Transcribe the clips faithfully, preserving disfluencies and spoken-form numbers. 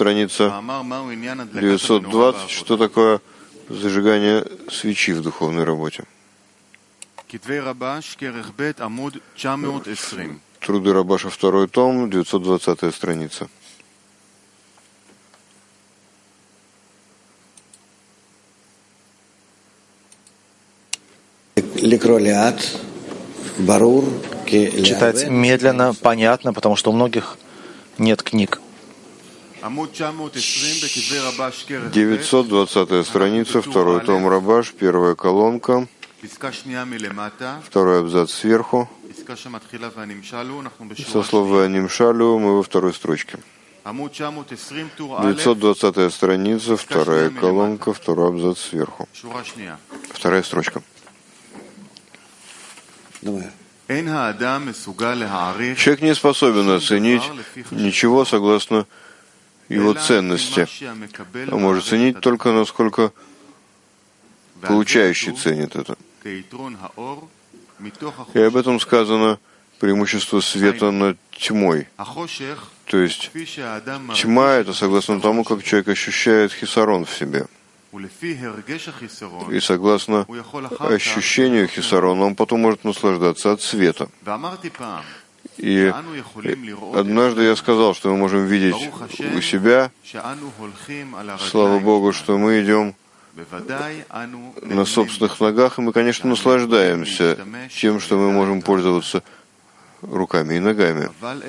страница девятьсот двадцать. Что такое зажигание свечи в духовной работе? Труды Рабаша, второй том, девятьсот двадцатая страница. Читать медленно, понятно, потому что у многих нет книг. девятьсот двадцатая страница, второй том Рабаш, первая колонка, второй абзац сверху. Со слова «Нимшалю» мы во второй строчке. девятьсот двадцатая страница, вторая колонка, второй абзац сверху. Вторая строчка. Человек не способен оценить ничего согласно его ценности, а может ценить только насколько получающий ценит это. И об этом сказано преимущество света над тьмой. То есть тьма — это согласно тому, как человек ощущает хисарон в себе. И согласно ощущению хисарона, он потом может наслаждаться от света. И однажды я сказал, что мы можем видеть у себя, слава Богу, что мы идем на собственных ногах, и мы, конечно, наслаждаемся тем, что мы можем пользоваться руками и ногами.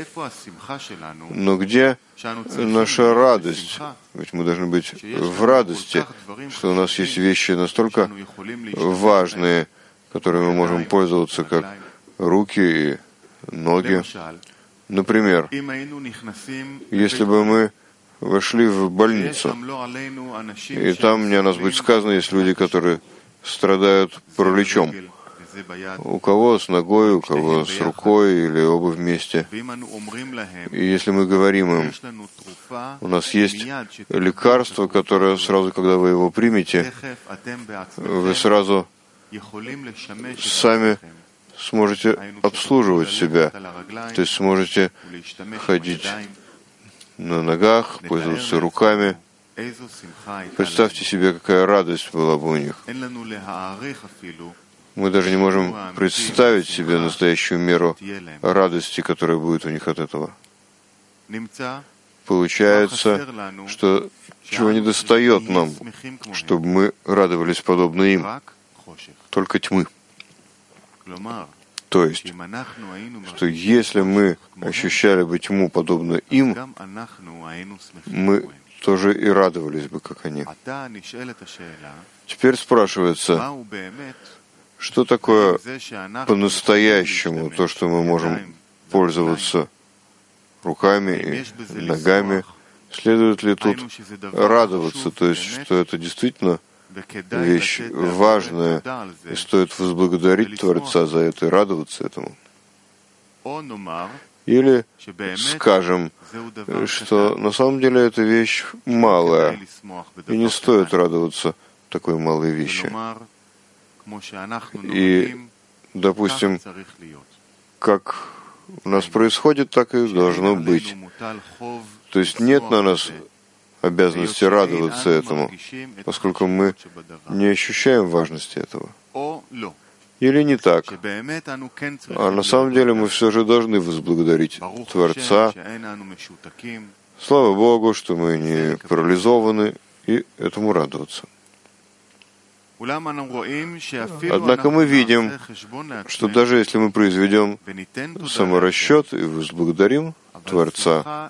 Но где наша радость? Ведь мы должны быть в радости, что у нас есть вещи настолько важные, которыми мы можем пользоваться, как руки и ноги. Например, если бы мы вошли в больницу, и там мне о нас будет сказано, есть люди, которые страдают параличом. У кого с ногой, у кого с рукой или оба вместе. И если мы говорим им, у нас есть лекарство, которое сразу, когда вы его примете, вы сразу сами сможете обслуживать себя, то есть сможете ходить на ногах, пользоваться руками. Представьте себе, какая радость была бы у них. Мы даже не можем представить себе настоящую меру радости, которая будет у них от этого. Получается, что чего недостает нам, чтобы мы радовались подобно им, только тьмы. То есть, что если мы ощущали бы тьму подобно им, мы тоже и радовались бы, как они. Теперь спрашивается, что такое по-настоящему то, что мы можем пользоваться руками и ногами? Следует ли тут радоваться, то есть, что это действительно вещь важная, и стоит возблагодарить Творца за это и радоваться этому? Или скажем, что на самом деле эта вещь малая, и не стоит радоваться такой малой вещи. И, допустим, как у нас происходит, так и должно быть. То есть нет на нас обязанности радоваться этому, поскольку мы не ощущаем важности этого. Или не так. А на самом деле мы все же должны возблагодарить Творца. Слава Богу, что мы не парализованы, и этому радоваться. Однако мы видим, что даже если мы произведем саморасчет и возблагодарим Творца,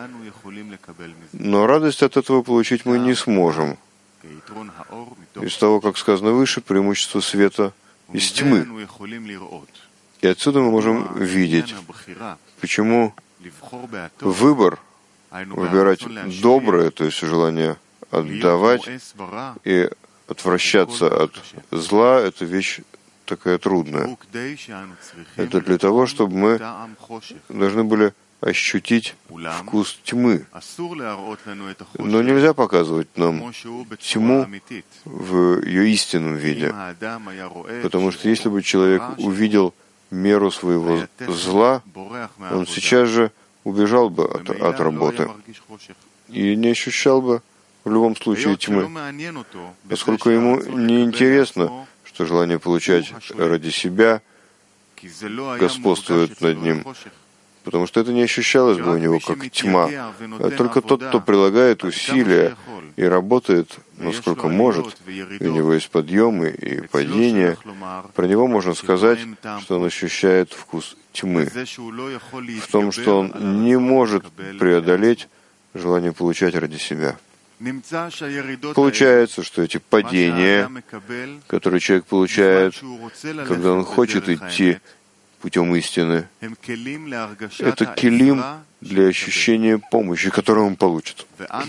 но радость от этого получить мы не сможем. Из того, как сказано выше, преимущество света из тьмы. И отсюда мы можем видеть, почему выбор, выбирать доброе, то есть желание отдавать и отвращаться от зла, это вещь такая трудная. Это для того, чтобы мы должны были ощутить вкус тьмы. Но нельзя показывать нам тьму в ее истинном виде. Потому что если бы человек увидел меру своего зла, он сейчас же убежал бы от, от работы. и не ощущал бы в любом случае тьмы, поскольку ему не интересно, что желание получать ради себя господствует над ним, потому что это не ощущалось бы у него как тьма. А только тот, кто прилагает усилия и работает, насколько может, и у него есть подъемы и падения, про него можно сказать, что он ощущает вкус тьмы, в том, что он не может преодолеть желание получать ради себя. Получается, что эти падения, которые человек получает, когда он хочет идти путем истины, это келим для ощущения помощи, которую он получит.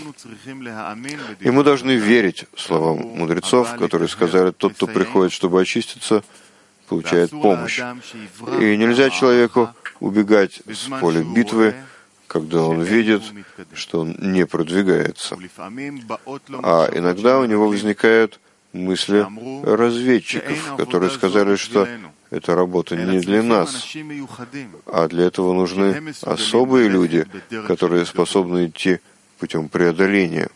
И мы должны верить словам мудрецов, которые сказали, тот, кто приходит, чтобы очиститься, получает помощь. И нельзя человеку убегать с поля битвы, когда он видит, что он не продвигается. А иногда у него возникают мысли разведчиков, которые сказали, что эта работа не для нас, а для этого нужны особые люди, которые способны идти путем преодоления.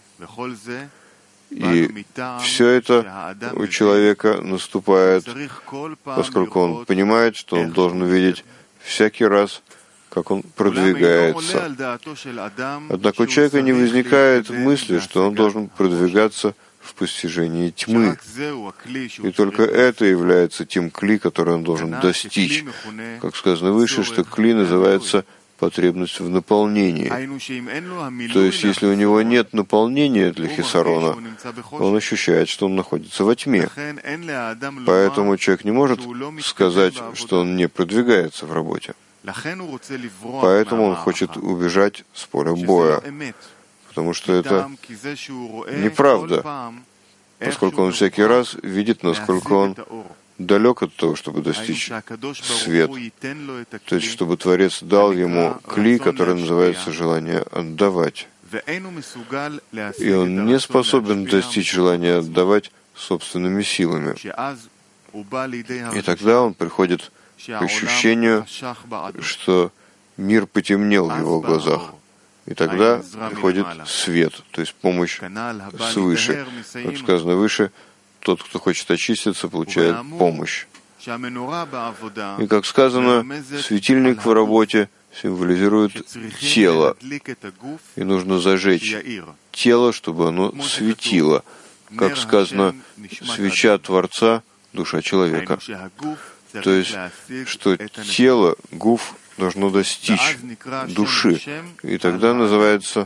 И все это у человека наступает, поскольку он понимает, что он должен видеть всякий раз, как он продвигается. Однако у человека не возникает мысли, что он должен продвигаться в постижении тьмы. И только это является тем кли, который он должен достичь. Как сказано выше, что кли называется потребность в наполнении. То есть, если у него нет наполнения для хисарона, он ощущает, что он находится во тьме. Поэтому человек не может сказать, что он не продвигается в работе. Поэтому он хочет убежать с поля боя, потому что это неправда, поскольку он всякий раз видит, насколько он далек от того, чтобы достичь свет. То есть, чтобы Творец дал ему кли, который называется желание отдавать. И он не способен достичь желания отдавать собственными силами. И тогда он приходит к ощущению, что мир потемнел в его глазах. И тогда приходит свет, то есть помощь свыше. Как сказано выше, тот, кто хочет очиститься, получает помощь. И, как сказано, светильник в работе символизирует тело. И нужно зажечь тело, чтобы оно светило. Как сказано, свеча Творца — душа человека. То есть, что тело, гуф, должно достичь души. И тогда называется,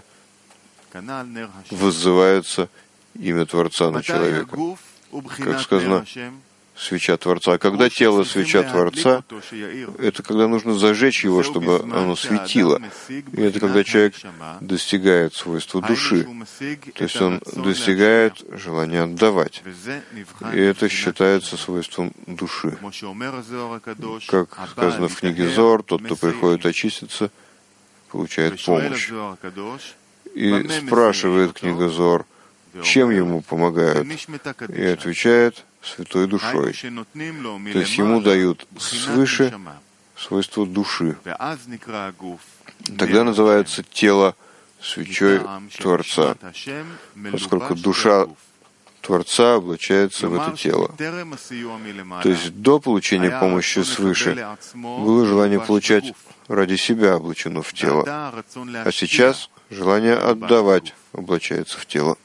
вызывается имя Творца на человека. Как сказано, свеча Творца. А когда тело свеча Творца, это когда нужно зажечь его, чтобы оно светило. И это когда человек достигает свойства души. То есть он достигает желания отдавать. И это считается свойством души. Как сказано в книге Зоар, тот, кто приходит очиститься, получает помощь. И спрашивает книга Зоар, чем ему помогают? И отвечает святой душой. То есть ему дают свыше свойство души. Тогда называется тело свечой Творца, поскольку душа Творца облачается в это тело. То есть до получения помощи свыше было желание получать ради себя облачено в тело, а сейчас желание отдавать облачается в тело.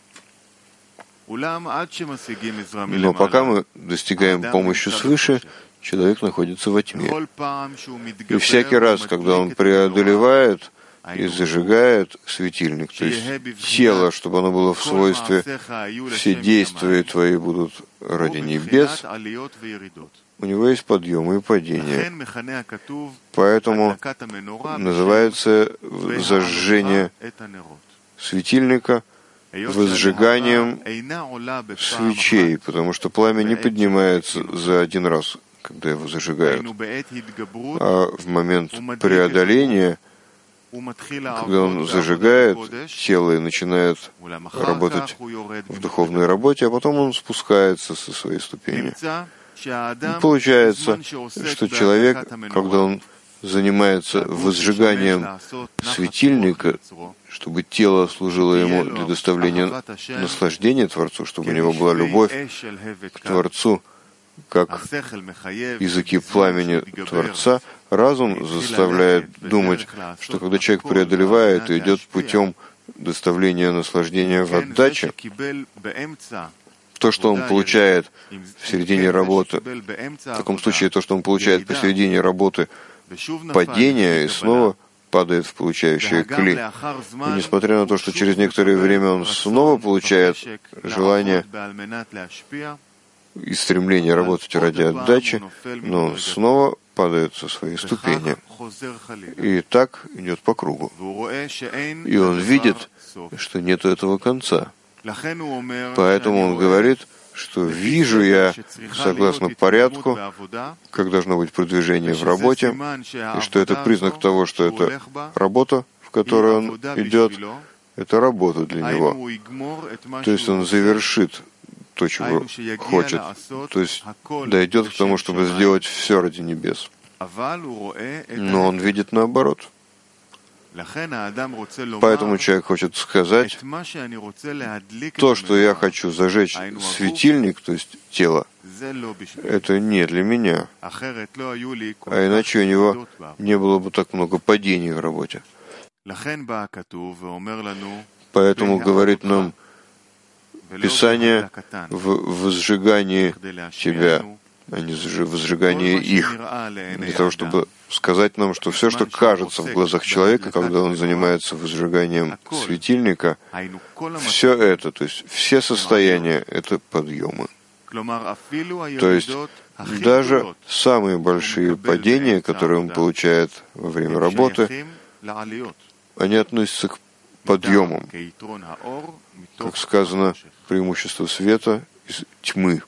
Но пока мы достигаем помощи свыше, человек находится во тьме. И всякий раз, когда он преодолевает и зажигает светильник, то есть тело, чтобы оно было в свойстве «все действия твои будут ради небес», у него есть подъемы и падения. Поэтому называется зажжение светильника возжиганием свечей, потому что пламя не поднимается за один раз, когда его зажигают. А в момент преодоления, когда он зажигает тело и начинает работать в духовной работе, а потом он спускается со своей ступени. И получается, что человек, когда он занимается возжиганием светильника, чтобы тело служило ему для доставления наслаждения Творцу, чтобы у него была любовь к Творцу, как языки пламени Творца, разум заставляет думать, что когда человек преодолевает и идет путем доставления наслаждения в отдаче, то, что он получает в середине работы, в таком случае то, что он получает посередине работы, падение и снова падает в получающее кли. И несмотря на то, что через некоторое время он снова получает желание и стремление работать ради отдачи, но он снова падает со своей ступени. И так идет по кругу. И он видит, что нет этого конца. Поэтому он говорит, что вижу я, согласно порядку, как должно быть продвижение в работе, и что это признак того, что это работа, в которой он идет, это работа для него. То есть он завершит то, чего хочет, то есть дойдет к тому, чтобы сделать все ради небес. Но он видит наоборот. Поэтому человек хочет сказать, то, что я хочу зажечь светильник, то есть тело, это не для меня. А иначе у него не было бы так много падений в работе. Поэтому говорит нам Писание в возжигании тебя, а не в возжигании их, для того, чтобы сказать нам, что все, что кажется в глазах человека, когда он занимается возжиганием светильника, все это, то есть все состояния, это подъемы. То есть даже самые большие падения, которые он получает во время работы, они относятся к подъемам, как сказано, преимущество света из тьмы.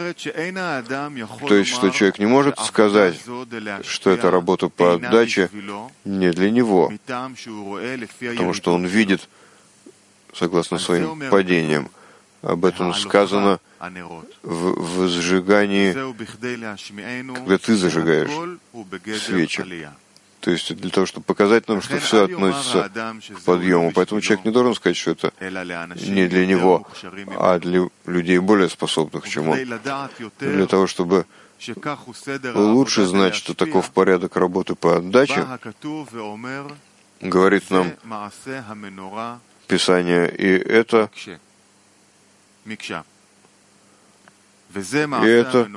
То есть, что человек не может сказать, что это работа по отдаче не для него, потому что он видит, согласно своим падениям. Об этом сказано в возжигании, когда ты зажигаешь свечи. То есть для того, чтобы показать нам, что все относится к подъему. Поэтому человек не должен сказать, что это не для него, а для людей более способных, чем он. Для того, чтобы лучше знать, что таков порядок работы по отдаче, говорит нам Писание, и это, и это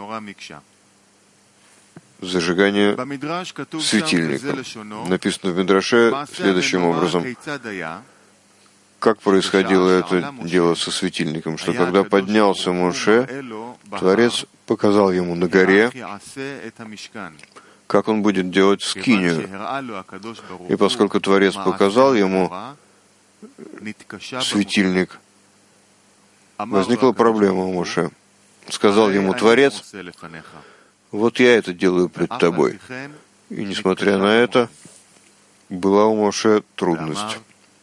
зажигание светильника. Написано в Мидраше следующим образом. Как происходило это дело со светильником, что когда поднялся Моше, Творец показал ему на горе, как он будет делать скинию. И поскольку Творец показал ему светильник, возникла проблема у Моше. Сказал ему Творец: вот я это делаю пред тобой. И несмотря на это, была у Моше трудность.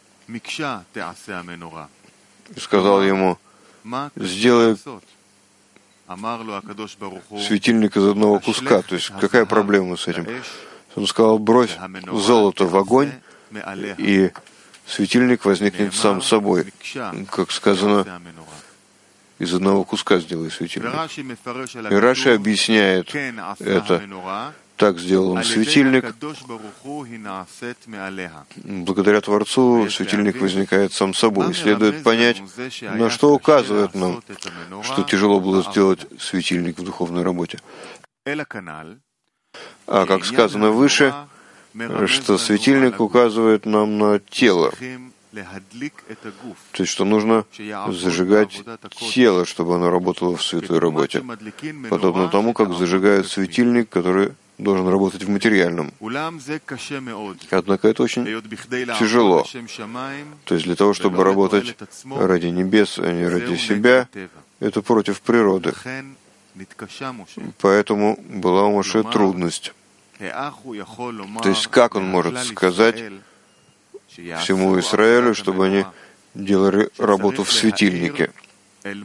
И сказал ему: сделай светильник из одного куска. То есть какая проблема с этим? Он сказал: брось золото в огонь, и светильник возникнет сам собой. Как сказано, из одного куска сделай светильник. И Раши объясняет это. Так сделал он светильник. Благодаря Творцу светильник возникает сам собой. И следует понять, на что указывает нам, что тяжело было сделать светильник в духовной работе. А как сказано выше, что светильник указывает нам на тело. То есть, что нужно зажигать тело, чтобы оно работало в святой работе. Подобно тому, как зажигают светильник, который должен работать в материальном. Однако это очень тяжело. То есть для того, чтобы работать ради небес, а не ради себя, это против природы. Поэтому была у Моше трудность. То есть как он может сказать всему Израилю, чтобы они делали работу в светильнике?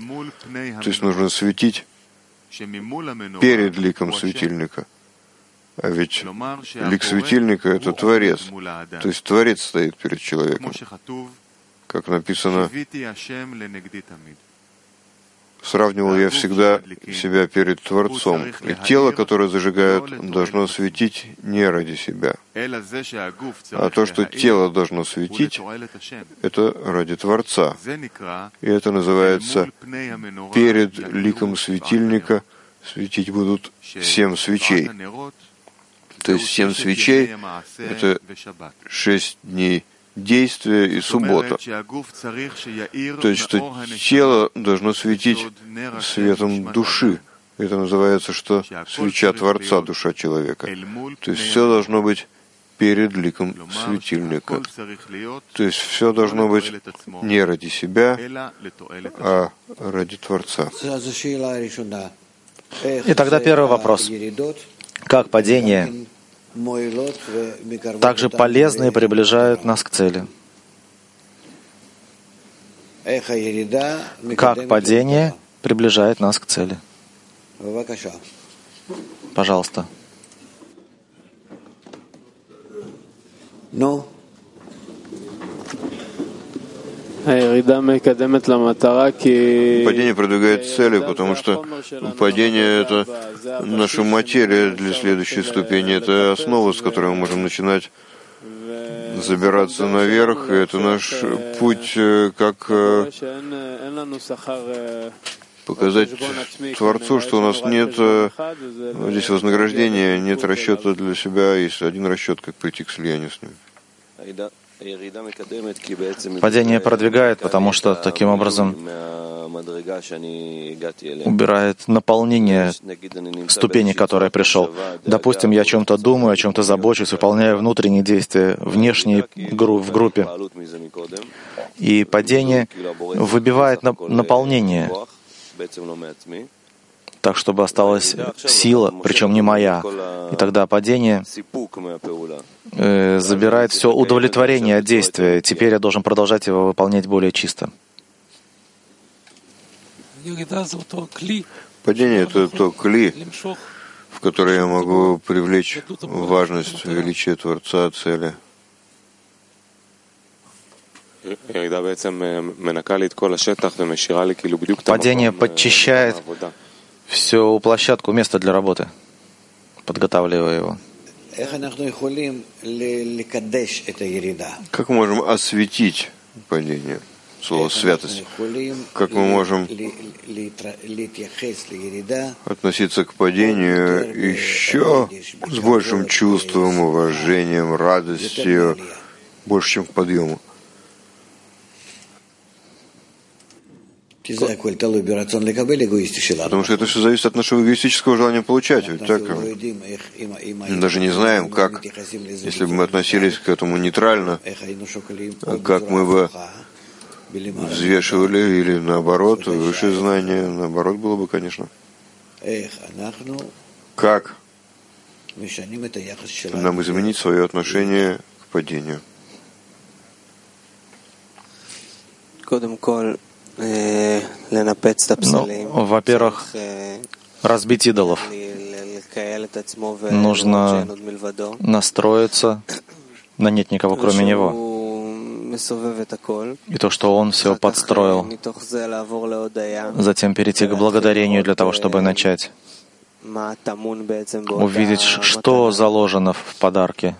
То есть нужно светить перед ликом светильника. А ведь лик светильника — это Творец, то есть Творец стоит перед человеком. Как написано, сравнивал я всегда себя перед Творцом, и тело, которое зажигают, должно светить не ради себя. А то, что тело должно светить, это ради Творца. И это называется перед ликом светильника светить будут семь свечей. То есть семь свечей — это шесть дней действия и суббота. То есть, что тело должно светить светом души. Это называется, что свеча Творца, душа человека. То есть все должно быть перед ликом светильника. То есть все должно быть не ради себя, а ради Творца. И тогда первый вопрос. Как падение также полезны и приближают нас к цели? Как падение приближает нас к цели? Пожалуйста. Ну? Падение продвигает цели, потому что падение — это наша материя для следующей ступени, это основа, с которой мы можем начинать забираться наверх, и это наш путь, как показать Творцу, что у нас нет здесь вознаграждения, нет расчета для себя, есть один расчет, как прийти к слиянию с Ним. Падение продвигает, потому что таким образом убирает наполнение ступени, к которой я пришел. Допустим, я о чем-то думаю, о чем-то забочусь, выполняю внутренние действия, внешние в группе. И падение выбивает наполнение, так, чтобы осталась сила, причем не моя. И тогда падение э, забирает все удовлетворение от действия. Теперь я должен продолжать его выполнять более чисто. Падение — это то кли, в которое я могу привлечь важность, величие Творца, цели. Падение подчищает всю площадку, место для работы, подготавливая его. Как мы можем осветить падение? Слово «святость». Как мы можем относиться к падению еще с большим чувством, уважением, радостью, больше, чем к подъему? Потому что это все зависит от нашего эгоистического желания получать. Ведь так, мы даже не знаем, как, если бы мы относились к этому нейтрально, как мы бы взвешивали, или наоборот, высшее знание, наоборот было бы, конечно. Как нам изменить свое отношение к падению? Ну, во-первых, разбить идолов. Нужно настроиться на нет никого, кроме Него. И то, что Он все подстроил. Затем перейти к благодарению для того, чтобы начать увидеть, что заложено в подарке.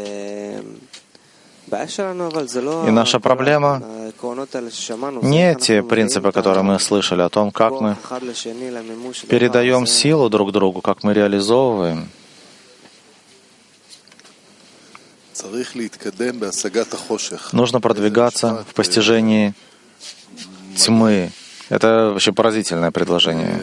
И наша проблема не те принципы, которые мы слышали о том, как мы передаем силу друг другу, как мы реализовываем. Нужно продвигаться в постижении тьмы. Это вообще поразительное предложение.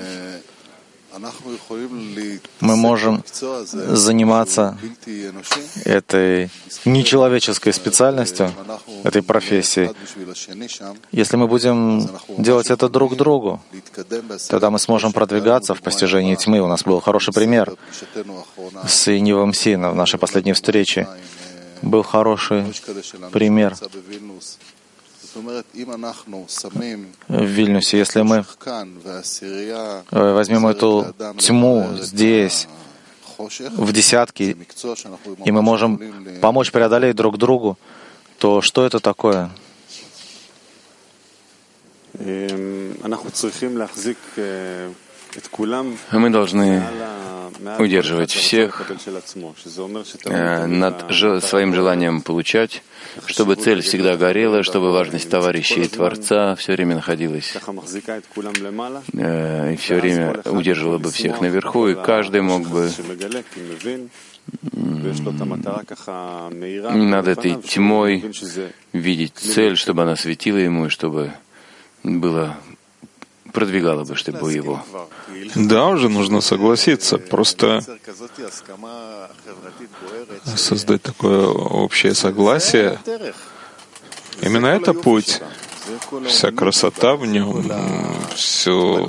Мы можем заниматься этой нечеловеческой специальностью, этой профессией. Если мы будем делать это друг другу, тогда мы сможем продвигаться в постижении тьмы. У нас был хороший пример с Инивом Сином в нашей последней встрече. Был хороший пример в Вильнюсе. Если мы возьмем эту тьму здесь в десятки, и мы можем помочь преодолеть друг другу, то что это такое? Мы должны удерживать всех э, над же, своим желанием получать, чтобы цель всегда горела, чтобы важность товарища и Творца все время находилась э, и все время удерживала бы всех наверху, и каждый мог бы над этой тьмой видеть цель, чтобы она светила ему, и чтобы было продвигало бы, чтобы его. Да, уже нужно согласиться. Просто создать такое общее согласие. Именно это путь. Вся красота в нем, все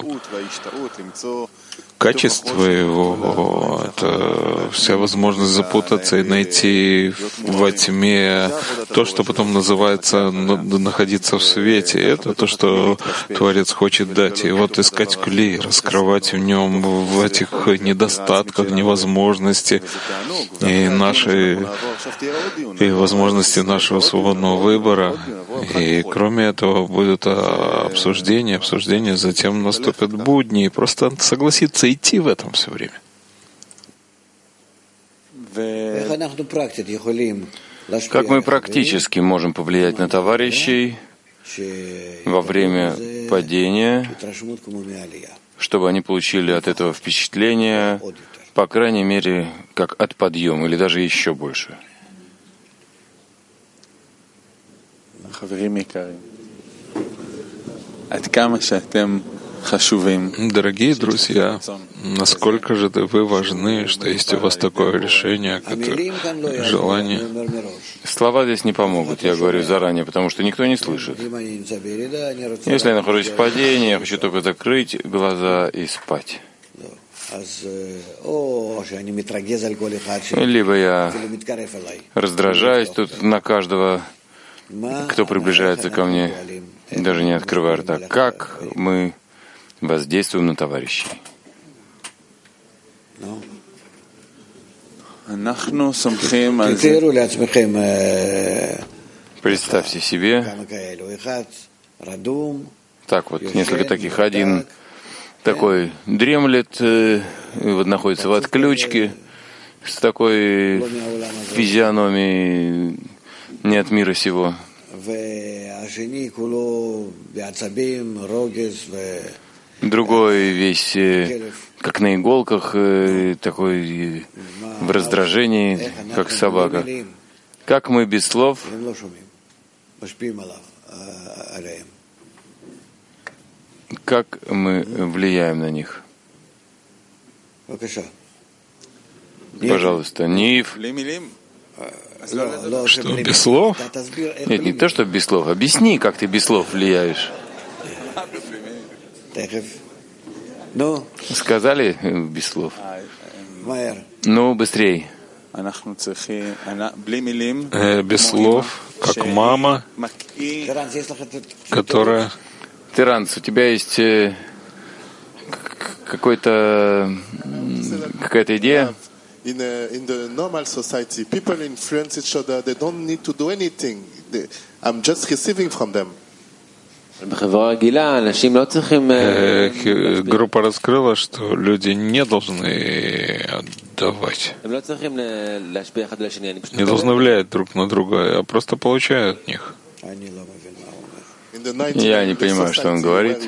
качество его, это вся возможность запутаться и найти во тьме то, что потом называется находиться в свете. Это то, что Творец хочет дать. И вот искать клей, раскрывать в нем, в этих недостатках, невозможности и нашей, и возможности нашего свободного выбора. И кроме этого будет обсуждение, обсуждение, затем наступят будни, и просто согласиться идти в этом все время. Как мы практически можем повлиять на товарищей во время падения, чтобы они получили от этого впечатление, по крайней мере, как от подъема, или даже еще больше? Дорогие друзья, насколько же вы важны, что есть у вас такое решение, которое, желание. Слова здесь не помогут, я говорю заранее, потому что никто не слышит. Если я нахожусь в падении, я хочу только закрыть глаза и спать. Либо я раздражаюсь тут на каждого, кто приближается ко мне, даже не открывая рта. Как мы воздействуем на товарищей? Представьте себе, так вот, несколько таких. Один такой дремлет, и вот находится в отключке, с такой физиономией не от мира сего. Другой весь как на иголках, такой в раздражении, как собака. Как мы без слов как мы влияем на них? Пожалуйста, Нив. Что, без слов? Нет, не то, что без слов. Объясни, как ты без слов влияешь. Сказали без слов? Ну, быстрей. Э, без слов, как мама, которая... Тиранс, у тебя есть э, какой-то, какая-то идея? In, a, in the normal society, people influence each other. They don't need to do anything. They, I'm just receiving from them. Группа раскрыла, что люди не должны отдавать, не должны влиять друг на друга, а просто получают от них. Я не понимаю, что он говорит.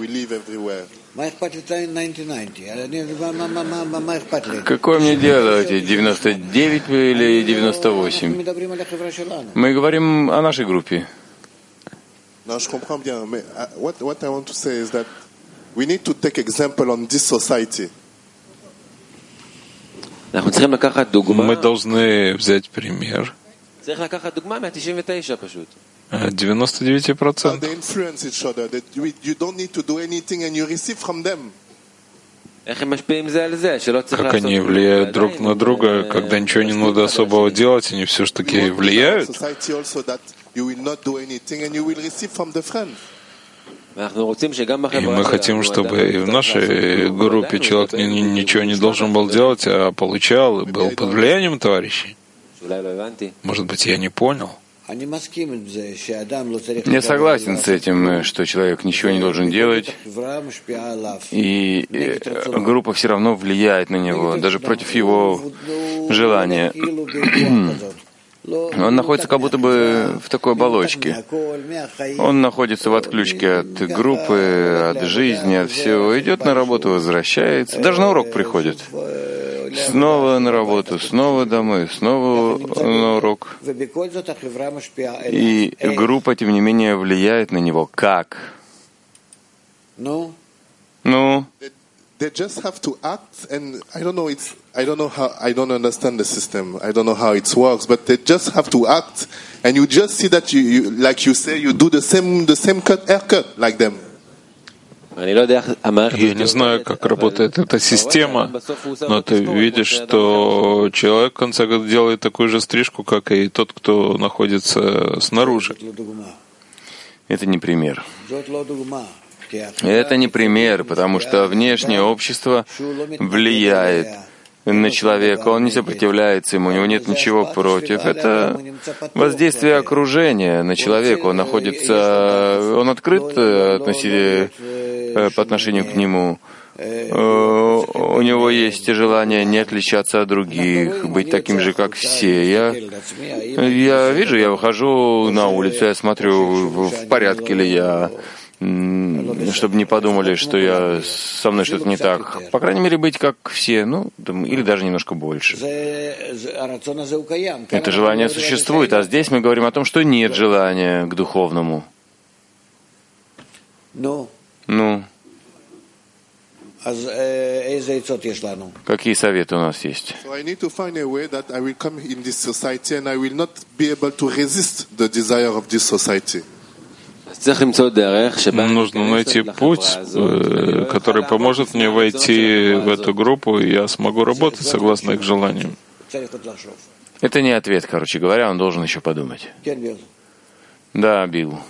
Какое мне дело, эти девяносто девять или девяносто восемь? Мы говорим о нашей группе. Non, je comprends bien, mais what, what I want to say is that we need to take example on this society. Мы должны взять пример девяносто девять процентов. They influence each other. That you don't need to do anything and you receive from them. Как они влияют друг на друга, когда ничего не надо особого делать, они все ж таки влияют. И мы хотим, чтобы и в нашей группе человек ни, ничего не должен был делать, а получал и был под влиянием товарищей. Может быть, я не понял. Я согласен с этим, что человек ничего не должен делать, и группа все равно влияет на него, даже против его желания. Он находится как будто бы в такой оболочке. Он находится в отключке от группы, от жизни, от всего. Идет на работу, возвращается. Даже на урок приходит. Снова на работу, снова домой, снова на урок. И группа, тем не менее, влияет на него. Как? Ну? They just have to act, and I don't know. It's I don't know how I don't understand the system. I don't know how it works, but they just have to act, and you just see that you, you like you say, you do the same the same cut haircut like them. Я не знаю, как работает эта система, но ты видишь, что человек в конце концов делает такую же стрижку, как и тот, кто находится снаружи. Это не пример. Это не пример, потому что внешнее общество влияет на человека, он не сопротивляется ему, у него нет ничего против. Это воздействие окружения на человека. Он находится, он открыт относи, по отношению к нему. У него есть желание не отличаться от других, быть таким же, как все. Я, я вижу, я выхожу на улицу, я смотрю, в порядке ли я, чтобы не подумали, что я, со мной что-то не так. По крайней мере, быть как все, ну, или даже немножко больше. Это желание существует, а здесь мы говорим о том, что нет желания к духовному. Ну? Какие советы у нас есть? Нужно найти путь, который поможет мне войти в эту группу, и я смогу работать согласно их желаниям. Это не ответ, короче говоря, он должен еще подумать. Да, Билл.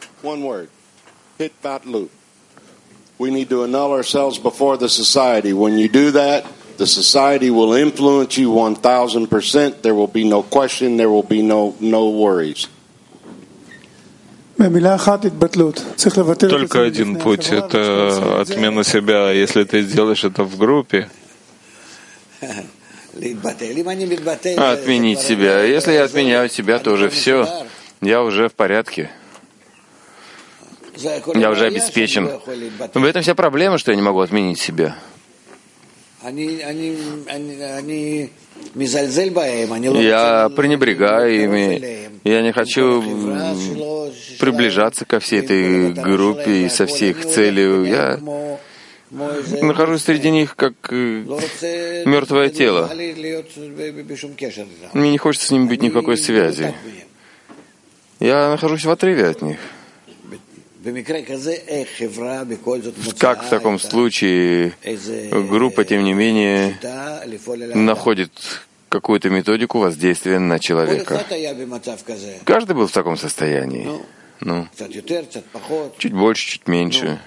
We need to annul ourselves before the society. When you do that, the society will influence you one thousand percent. There will be no question. There will be no no worries. Только один путь — это отмена себя. Если ты сделаешь это в группе, отменить себя. Если я отменяю себя, то уже все. Я уже в порядке. Я уже обеспечен. В этом вся проблема, что я не могу отменить себя. Я пренебрегаю ими. Я не хочу приближаться ко всей этой группе и со всей их целью. Я нахожусь среди них как мертвое тело. Мне не хочется с ними быть ни в какой связи. Я нахожусь в отрыве от них. Как в таком случае группа, тем не менее, находит какую-то методику воздействия на человека? Каждый был в таком состоянии. Ну, чуть больше, чуть меньше.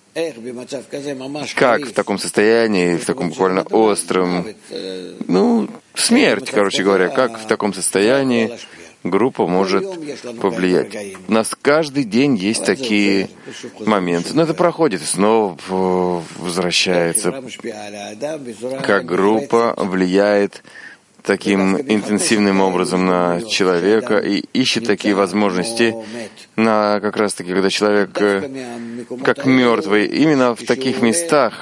Как в таком состоянии, в таком буквально остром, ну, смерть, короче говоря, как в таком состоянии группа может повлиять. У нас каждый день есть такие моменты. Но это проходит и снова возвращается. Как группа влияет таким интенсивным образом на человека и ищет такие возможности, на как раз таки, когда человек как мертвый, именно в таких местах,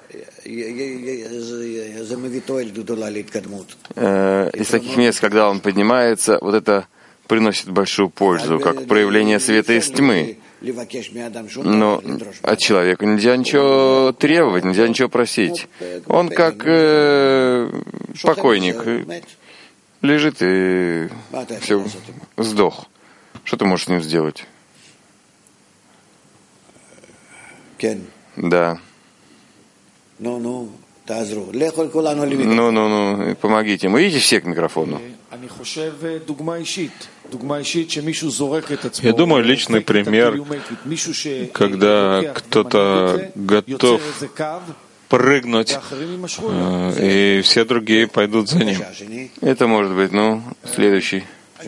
из таких мест, когда он поднимается, вот это приносит большую пользу, как проявление света из тьмы. Но от человека нельзя ничего требовать, нельзя ничего просить. Он как э, покойник. Лежит и все, сдох. Что ты можешь с ним сделать? Да. Ну-ну-ну, помогите. Мы видите все к микрофону. Я думаю, личный пример, когда кто-то готов прыгнуть, и все другие пойдут за ним. Это может быть, ну, следующий.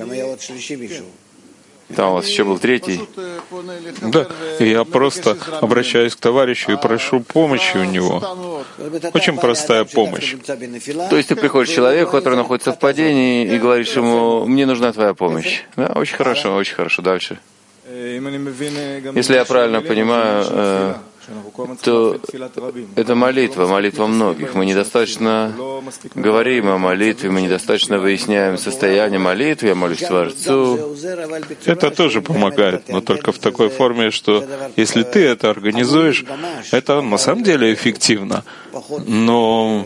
Там у вас еще был третий. Да, я просто обращаюсь к товарищу и прошу помощи у него. Очень простая помощь. То есть ты приходишь к человеку, который находится в падении, и говоришь ему: мне нужна твоя помощь. Да, очень хорошо, очень хорошо. Дальше. Если я правильно понимаю, то это молитва, молитва многих. Мы недостаточно говорим о молитве, мы недостаточно выясняем состояние молитвы, я молюсь Творцу. Это тоже помогает, но только в такой форме, что если ты это организуешь, это на самом деле эффективно, но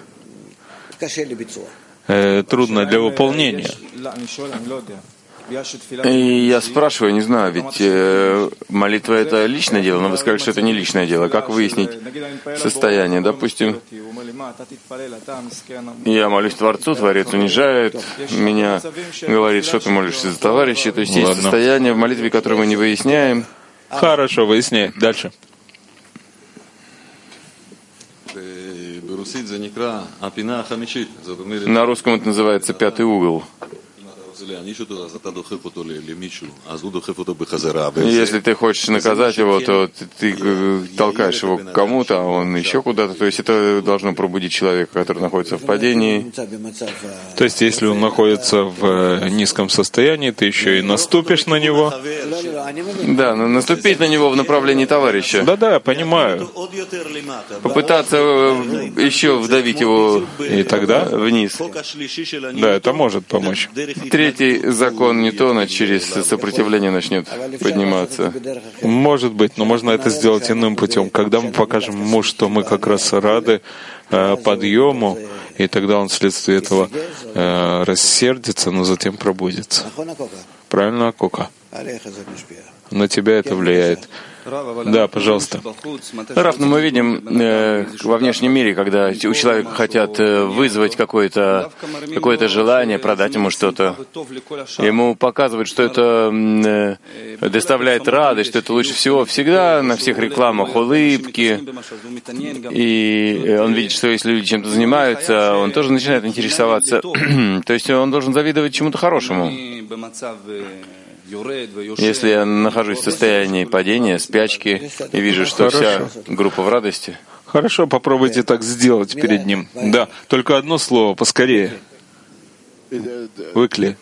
э, трудно для выполнения. И я спрашиваю, не знаю, ведь э, молитва — это личное дело, но вы сказали, что это не личное дело. Как выяснить состояние? Допустим, я молюсь Творцу, Творец унижает меня, говорит, что ты молишься за товарища. То есть Ладно. Есть состояние в молитве, которое мы не выясняем. Хорошо, выясняй. Дальше. На русском это называется «пятый угол». Если ты хочешь наказать его, то ты, ты толкаешь его к кому-то, а он еще куда-то. То есть это должно пробудить человека, который находится в падении. То есть если он находится в низком состоянии, ты еще и наступишь на него. Да, но наступить на него в направлении товарища. Да-да, я понимаю. Попытаться еще вдавить его и тогда вниз. Да, это может помочь. Третий закон Ньютона через сопротивление начнет подниматься. Может быть, но можно это сделать иным путем. Когда мы покажем ему, что мы как раз рады э, подъему, и тогда он вследствие этого э, рассердится, но затем пробудится. Правильно, Кока? На тебя это влияет. Да, пожалуйста. Раф, но мы видим э, во внешнем мире, когда у человека хотят э, вызвать какое-то какое-то желание, продать ему что-то. Ему показывают, что это э, доставляет радость, что это лучше всего. Всегда на всех рекламах улыбки. И он видит, что если люди чем-то занимаются, он тоже начинает интересоваться. То есть он должен завидовать чему-то хорошему. Если я нахожусь в состоянии падения, спячки, и вижу, что Хорошо. Вся группа в радости. Хорошо, попробуйте так сделать перед ним. Да, только одно слово, поскорее. Выкли.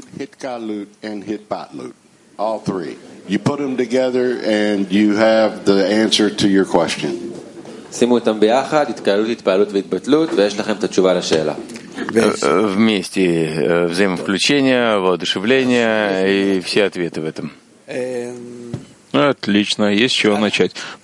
Вместе взаимовключение, воодушевление и все ответы в этом. Отлично, есть с чего начать.